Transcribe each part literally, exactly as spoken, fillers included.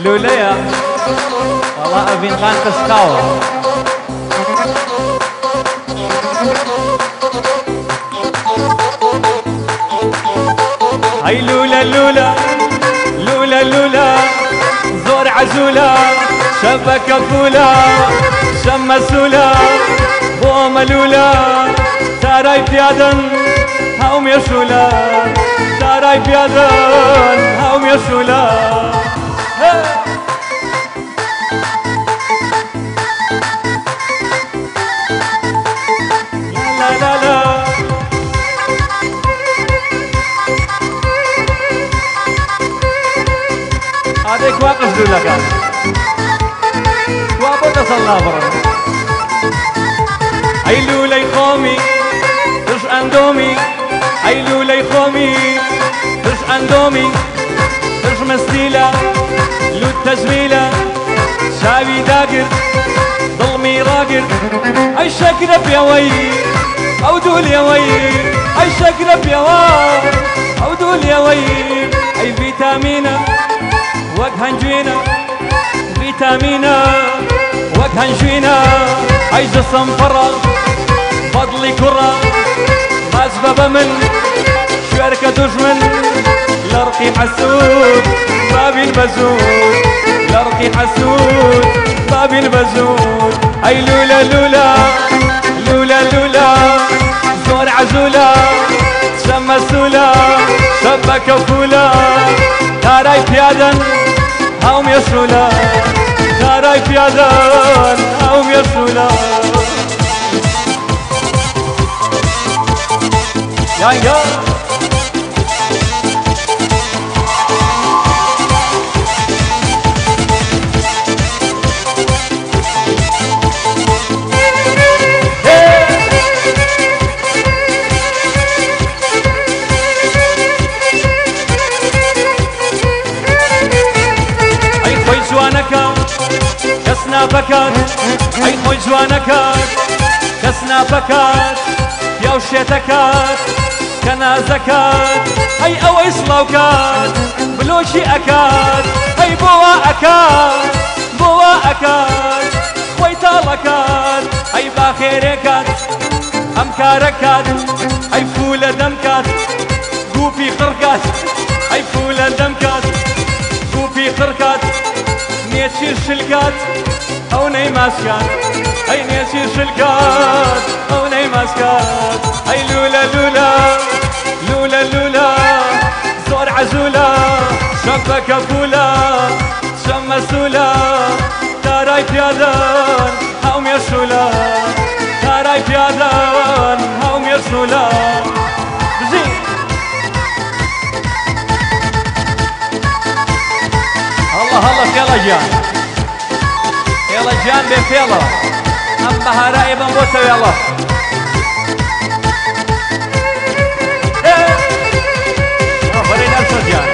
لوليا والله أبين خان قسقاوة هاي لولا لولا لولا لولا زور عزولا شبكة فولا شمسولا بوم لولا تاراي بيادن هاوم يشولا تاراي بيادن هاوم يشولا لا لا لا هذيك واقف دولا كان وابو تصلى برا اي لولاي قومي تش اندومي اي لولاي قومي تش اندومي تش مستيلة لو التجميلة شاوي داقر ظلمي راقر اي شكرب يا وي او دول يا وي اي شكرب يا وي او دول يا وي اي فيتامينا وجهنجينا فيتامينا وجهنجينا اي جسم فرة فضلي كرة ما سبب من شركة دشمن لرقي حسود بابي البزود لرقي حسود بابي البزود اي لولا لولا لولا لولا زور عزولا شمسولا شبكة فولا تاراي بيادن هاوم يشولا تاراي بيادن هاوم يشولا يا يا كسنا بكات اي خوي جوانكات كسنا بكات يا وشيتكات كنا زكات اي اوي صلوكات بلوشي اكات اي بوا اكات بوا اكات خوي طالكات اي باخيركات امكاركات اي فولة دمكات قوفي خركات اي فولة دمكات قوفي خركات نيتشير شلكات او ني ماسكات اي نيتشير شلكات او ني ماسكات اي لولا لولا لولا لولا زور عزولا شبكة فولا شمسولا تاراي بيادن هاوم يرسولا تاراي بيادن هاوم يرسولا زين الله الله فيلا جان يلا جان بفيلا ام بهاراي بنبوسه يلا اه فريد ارسل جان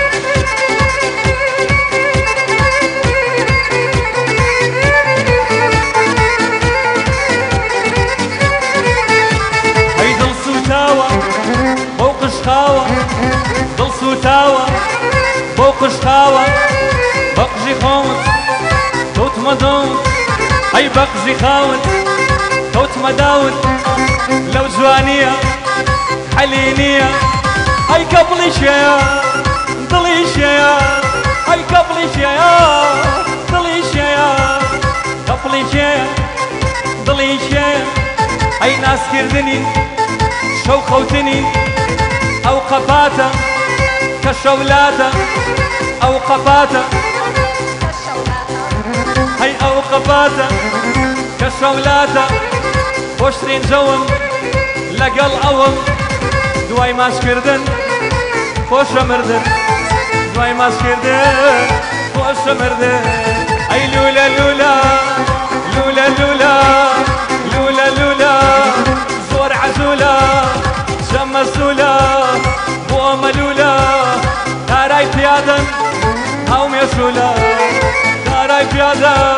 هي ظل سوتاوة فوق شخاوة ظل سوتاوة فوق شخاوة بقجي خون توت مدون اي بقجي خاون توت مداون لو جوانية حلينية اي قبلي شيا ضلي شيا اي قبلي شيا ضلي شيا قبلي شيا ضلي شيا اي ناس كردني شو خوتني او قفاته كشولاته او قفاته هي او قفاته كشولاته وشرين جوم لقل اوم دواي ماش كردن فوش مردن دواي ماش كردن فوش مردن اي لولا لولا لولا لولا لولا لولا زور عزولا شمسولا بوم لولا تاراي بيادن هاوم يشولا تاراي بيادن